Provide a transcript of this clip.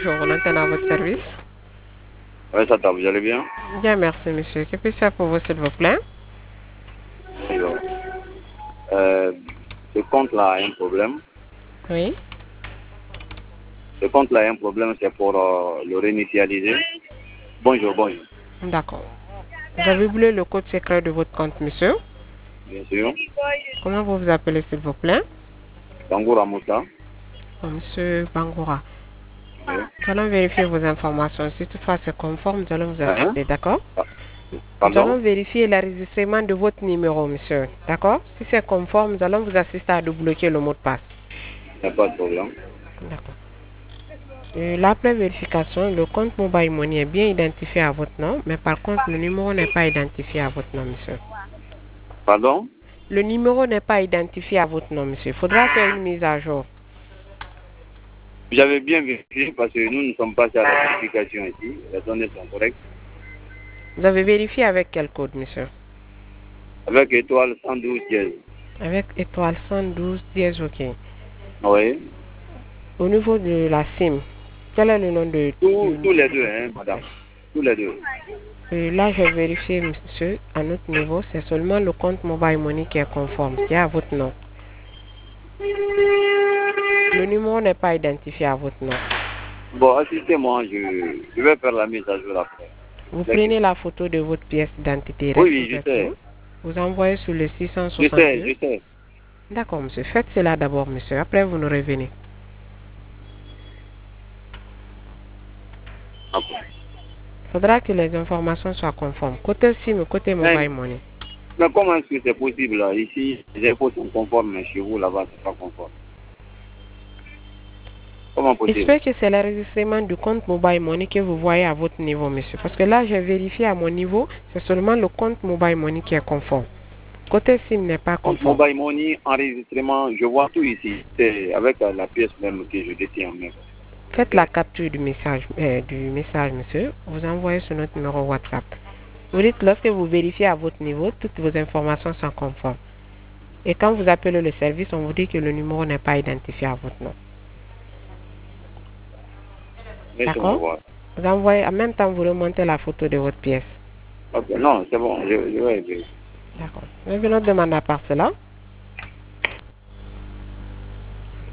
bonjour, on entend à votre service. Oui, ça va, vous allez bien? Bien, merci, monsieur. Que puis-je faire pour vous, s'il vous plaît? Alors, euh, ce compte-là a un problème. Oui. Ce compte-là a un problème, c'est pour le réinitialiser. Bonjour, bonjour. D'accord. Vous avez oublié le code secret de votre compte, monsieur? Bien sûr. Comment vous vous appelez, s'il vous plaît? Bangoura Moussa. Oh, monsieur Bangoura. Oui. Nous allons vérifier vos informations. Si toutefois c'est conforme, nous allons vous Hein? assister, d'accord? Ah, Nous allons pardon? vérifier l'enregistrement de votre numéro, monsieur. D'accord? Si c'est conforme, nous allons vous assister à débloquer le mot de passe. Il n'y a pas de problème. D'accord. L'après vérification, le compte Mobile Money est bien identifié à votre nom, mais par contre, le numéro n'est pas identifié à votre nom, monsieur. Pardon? Le numéro n'est pas identifié à votre nom, monsieur. Il faudra faire une mise à jour. J'avais bien vérifié parce que nous ne sommes pas à la vérification ici. Les données sont correctes. Vous avez vérifié avec quel code, monsieur? Avec étoile 112 dièse. Avec étoile 112 dièse, ok. Oui. Au niveau de la SIM, quel est le nom Tous les deux, hein, madame. Tous les deux. Là, je vais vérifier, monsieur, à notre niveau, c'est seulement le compte Mobile Money qui est conforme, qui est à votre nom. Le numéro n'est pas identifié à votre nom. Bon, assistez-moi, je vais faire la mise à jour après. Vous prenez la photo de votre pièce d'identité Oui, recto je verso. sais. Vous envoyez sur le Je 662. sais, je sais. D'accord, monsieur. Faites cela d'abord, monsieur. Après, vous nous revenez. Ok. Il faudra que les informations soient conformes. Côté SIM, côté Mobile Money. Mais comment est-ce que c'est possible là? Ici, les impôts sont conformes, mais chez vous, là-bas, c'est pas conforme. Comment Il se possible? peut que c'est l'enregistrement du compte Mobile Money que vous voyez à votre niveau, monsieur. Parce que là, j'ai vérifié à mon niveau, c'est seulement le compte Mobile Money qui est conforme. Côté SIM n'est pas Compte conforme. Mobile Money, enregistrement, je vois tout ici. C'est avec la pièce même que je détiens en main. Faites la capture du message, monsieur. Vous envoyez sur notre numéro WhatsApp. Vous dites lorsque vous vérifiez à votre niveau, toutes vos informations sont conformes. Et quand vous appelez le service, on vous dit que le numéro n'est pas identifié à votre nom. Laissez-moi D'accord? voir. Vous envoyez, en même temps, vous remontez la photo de votre pièce. Ok, non, c'est bon, je vais vérifier. D'accord. Je vais nous demander à part cela.